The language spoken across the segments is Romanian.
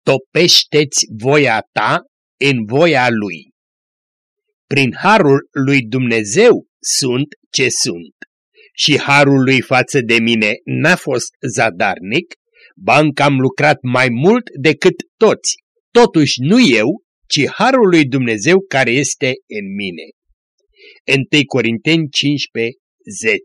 topește-ți voia ta în voia Lui. Prin harul lui Dumnezeu sunt ce sunt și harul Lui față de mine n-a fost zadarnic, ba încă am lucrat mai mult decât toți, totuși nu eu, ci harul lui Dumnezeu care este în mine. 1 Corinteni 15:10.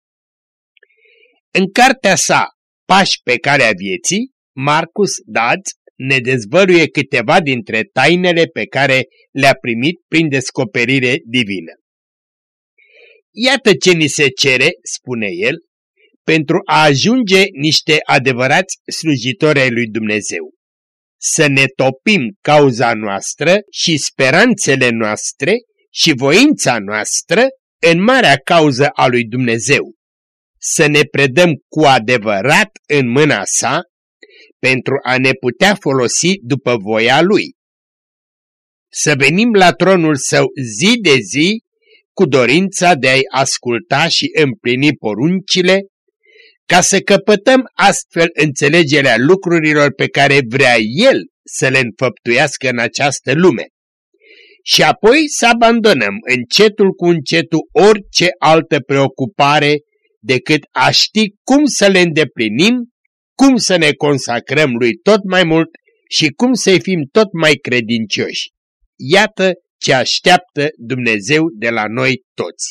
În cartea sa Pași pe calea vieții, Marcus Dodds ne dezvăluie câteva dintre tainele pe care le-a primit prin descoperire divină. Iată ce ni se cere, spune el, pentru a ajunge niște adevărați slujitori ai lui Dumnezeu. Să ne topim cauza noastră și speranțele noastre și voința noastră în marea cauză a lui Dumnezeu. Să ne predăm cu adevărat în mâna sa pentru a ne putea folosi după voia Lui. Să venim la tronul Său zi de zi cu dorința de a-i asculta și împlini poruncile, ca să căpătăm astfel înțelegerea lucrurilor pe care vrea El să le înfăptuiască în această lume. Și apoi să abandonăm încetul cu încetul orice altă preocupare decât a ști cum să le îndeplinim, cum să ne consacrăm Lui tot mai mult și cum să-i fim tot mai credincioși. Iată ce așteaptă Dumnezeu de la noi toți.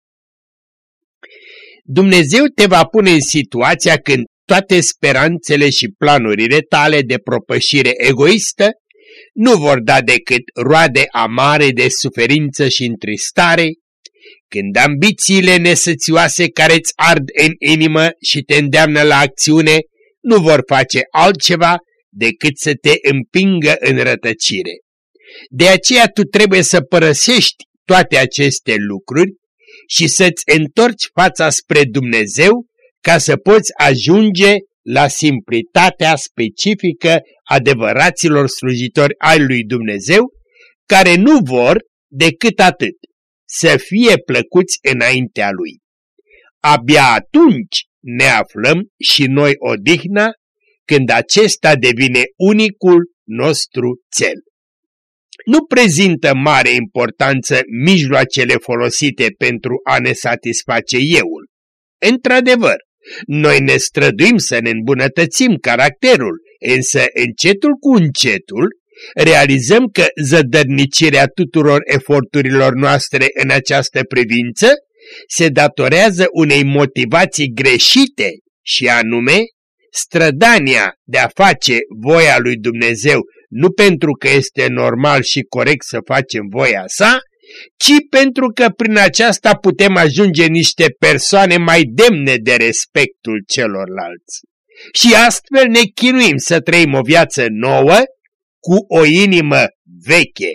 Dumnezeu te va pune în situația când toate speranțele și planurile tale de propășire egoistă nu vor da decât roade amare de suferință și întristare, când ambițiile nesățioase care îți ard în inimă și te îndeamnă la acțiune nu vor face altceva decât să te împingă în rătăcire. De aceea tu trebuie să părăsești toate aceste lucruri și să-ți întorci fața spre Dumnezeu ca să poți ajunge la simplitatea specifică adevăraților slujitori ai lui Dumnezeu, care nu vor decât atât, să fie plăcuți înaintea Lui. Abia atunci ne aflăm și noi odihna, când acesta devine unicul nostru cel. Nu prezintă mare importanță mijloacele folosite pentru a ne satisface euul. Într-adevăr, noi ne străduim să ne îmbunătățim caracterul, însă încetul cu încetul realizăm că zădărnicirea tuturor eforturilor noastre în această privință se datorează unei motivații greșite și anume strădania de a face voia lui Dumnezeu nu pentru că este normal și corect să facem voia sa, ci pentru că prin aceasta putem ajunge niște persoane mai demne de respectul celorlalți. Și astfel ne chinuim să trăim o viață nouă cu o inimă veche.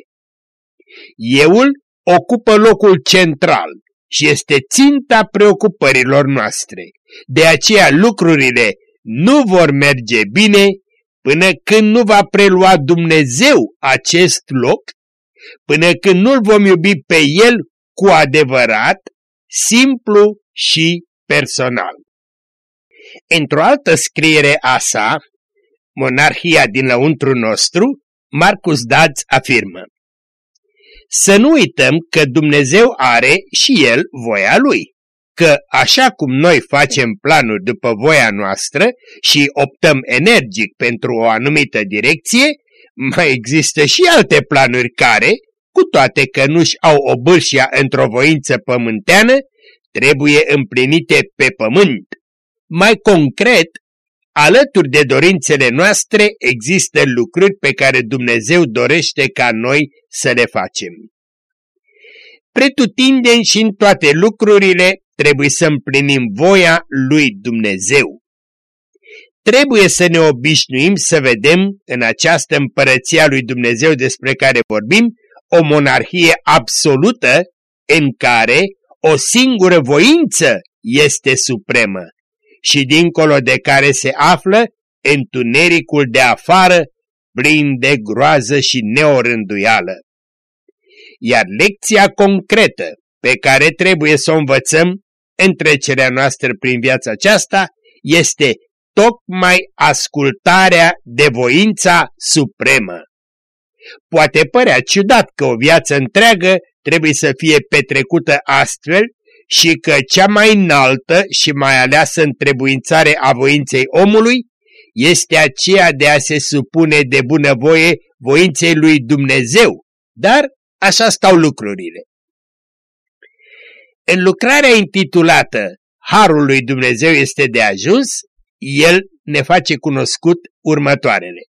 Euul ocupă locul central și este ținta preocupărilor noastre. De aceea lucrurile nu vor merge bine până când nu va prelua Dumnezeu acest loc, până când nu-L vom iubi pe El cu adevărat, simplu și personal. Într-o altă scriere a sa, Monarhia din lăuntru nostru, Marcus Dodds afirmă: să nu uităm că Dumnezeu are și El voia Lui, că așa cum noi facem planuri după voia noastră și optăm energic pentru o anumită direcție, mai există și alte planuri care, cu toate că nu-și au obârșia într-o voință pământeană, trebuie împlinite pe pământ. Mai concret, alături de dorințele noastre există lucruri pe care Dumnezeu dorește ca noi să le facem. Pretutindeni și în toate lucrurile trebuie să împlinim voia lui Dumnezeu. Trebuie să ne obișnuim să vedem în această împărăție a lui Dumnezeu despre care vorbim o monarhie absolută în care o singură voință este supremă și dincolo de care se află întunericul de afară plin de groază și neorânduială. Iar lecția concretă pe care trebuie să o învățăm în trecerea noastră prin viața aceasta este tocmai ascultarea de voința supremă. Poate părea ciudat că o viață întreagă trebuie să fie petrecută astfel și că cea mai înaltă și mai aleasă întrebuințare a voinței omului este aceea de a se supune de bunăvoie voinței lui Dumnezeu, dar așa stau lucrurile. În lucrarea intitulată Harul lui Dumnezeu este de ajuns, el ne face cunoscut următoarele.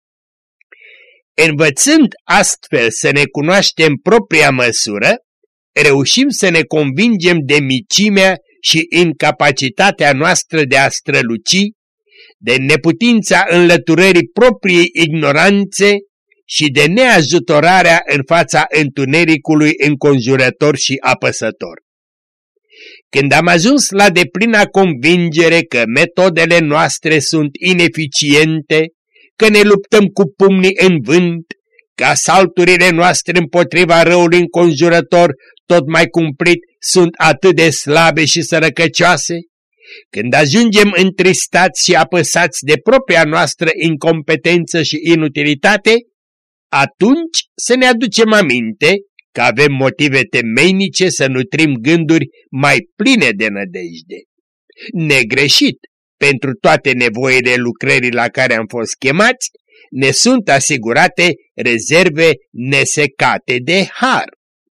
Învățând astfel să ne cunoaștem propria măsură, reușim să ne convingem de micimea și incapacitatea noastră de a străluci, de neputința înlăturării propriei ignoranțe și de neajutorarea în fața întunericului înconjurător și apăsător. Când am ajuns la deplina convingere că metodele noastre sunt ineficiente, că ne luptăm cu pumnii în vânt, că asalturile noastre împotriva răului înconjurător tot mai cumplit sunt atât de slabe și sărăcăcioase, când ajungem întristați și apăsați de propria noastră incompetență și inutilitate, atunci să ne aducem aminte că avem motive temeinice să nutrim gânduri mai pline de nădejde. Negreșit, pentru toate nevoile lucrării la care am fost chemați, ne sunt asigurate rezerve nesecate de har.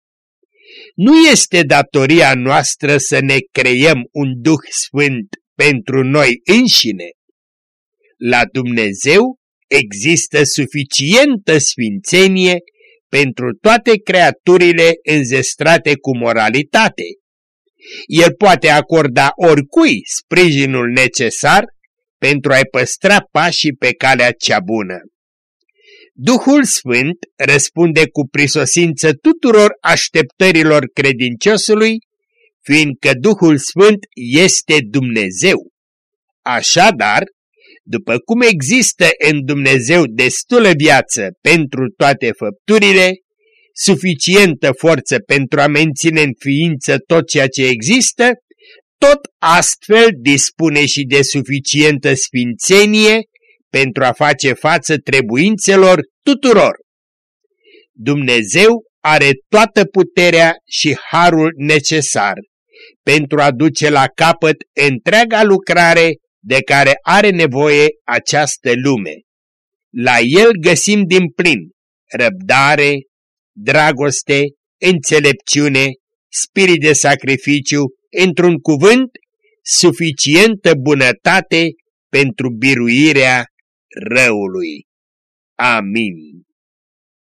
Nu este datoria noastră să ne creăm un Duh Sfânt pentru noi înșine. La Dumnezeu există suficientă sfințenie pentru toate creaturile înzestrate cu moralitate. El poate acorda oricui sprijinul necesar pentru a-i păstra pașii pe calea cea bună. Duhul Sfânt răspunde cu prisosință tuturor așteptărilor credinciosului, fiindcă Duhul Sfânt este Dumnezeu. Așadar, după cum există în Dumnezeu destulă viață pentru toate făpturile, suficientă forță pentru a menține în ființă tot ceea ce există, tot astfel dispune și de suficientă sfințenie pentru a face față trebuințelor tuturor. Dumnezeu are toată puterea și harul necesar pentru a duce la capăt întreaga lucrare de care are nevoie această lume. La El găsim din plin răbdare, dragoste, înțelepciune, spirit de sacrificiu, într-un cuvânt, suficientă bunătate pentru biruirea răului. Amin.